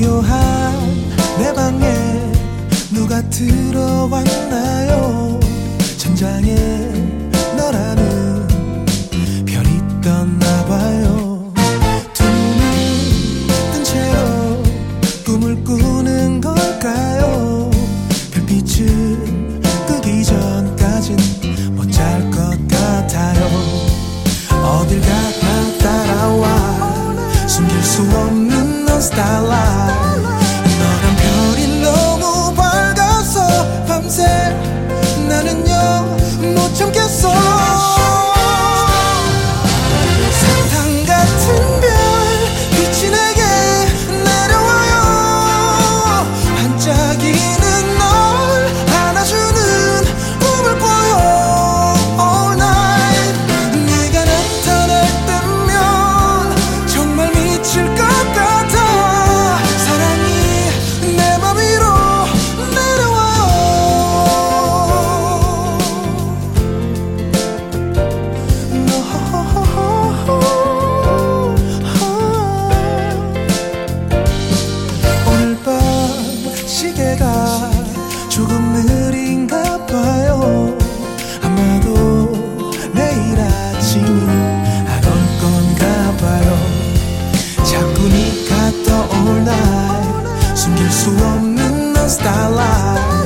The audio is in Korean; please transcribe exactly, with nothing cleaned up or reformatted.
고요한 내 방에 누가 들어왔나요? 천장에 너라는 별이 떴나봐요. 두 눈을 뜬 채로 꿈을 꾸는 걸까요? 별빛을 끄기 전까진 못 잘 것 같아요. 어딜 가나 따라와 숨길 수 없는 넌 starlight. 너란 별이 너무 밝아서 밤새 나는요 못 참겠어. 사탕 같은 별 빛이 내게 내려와요. 반짝이는 널 안아주는 꿈을 꿔요. All night 네가 나타날 때면 정말 미칠 것 같아. 사랑이 내 맘 위로 내려와요. 오늘 밤 시계가 조금 느린가 봐요. 아마도 내일 아침이 안 올 건가 봐요. 자꾸 네가 떠올라 숨길 수 없는 넌 starlight.